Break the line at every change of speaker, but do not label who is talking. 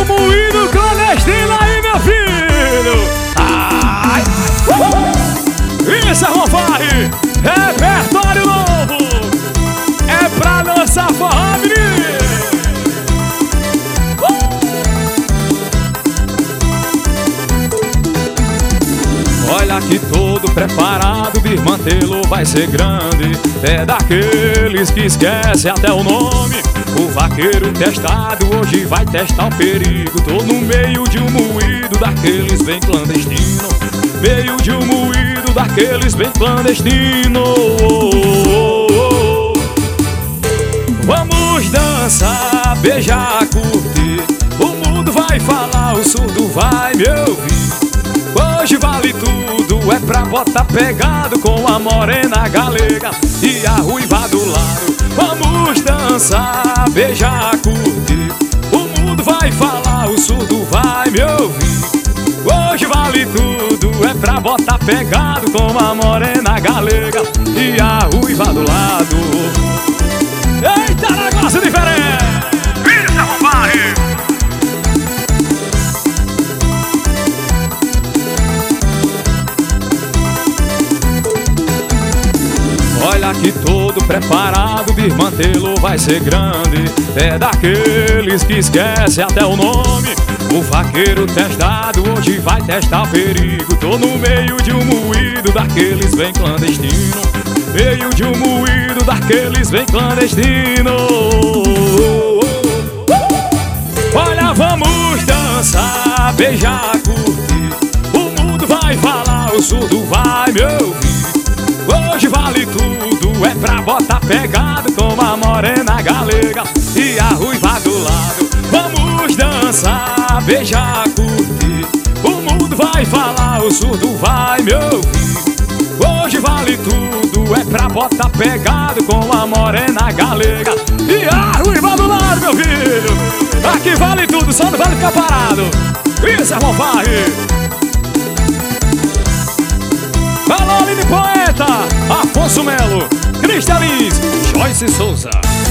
do moído clandestino aí, meu filho. Ai. Isso é fanfarra, repertório novo. É pra dançar forró, menino. Olha que todo preparado, Birmantelo vai ser grande. É daqueles que esquece até o nome. O vaqueiro testado hoje vai testar o perigo. Tô no meio de um moído daqueles bem clandestino. Meio de um moído daqueles bem clandestino. Vamos dançar, beijar, curtir. O mundo vai falar, o surdo vai me ouvir. Hoje vale tudo, é pra botar pegado com a morena galega e a ruiva do lado. Vamos dançar, beijar, curtir. O mundo vai falar, o surdo vai me ouvir. Hoje vale tudo, é pra botar pegado com a morena galega e a ruiva do lado. Eita, negócio diferente! Isso é fanfarra! Olha que todo preparado, Birmantelo vai ser grande. É daqueles que esquece até o nome. O vaqueiro testado hoje vai testar o perigo. Tô no meio de um moído daqueles bem clandestino. Meio de um moído daqueles bem clandestino. Olha, vamos dançar, beijar, curtir. O mundo vai falar, o surdo vai me ouvir. Hoje vale tudo, é pra botar pegado com a morena galega e a ruiva do lado. Vamos dançar, beijar, curtir. O mundo vai falar, o surdo vai me ouvir. Hoje vale tudo, é pra botar pegado com a morena galega e a ruiva do lado, meu filho. Aqui vale tudo, só não vale ficar parado. Isso é fanfarra. Alô, Aline Poeta, Afonso Melo, Cristalins, Joyce Souza.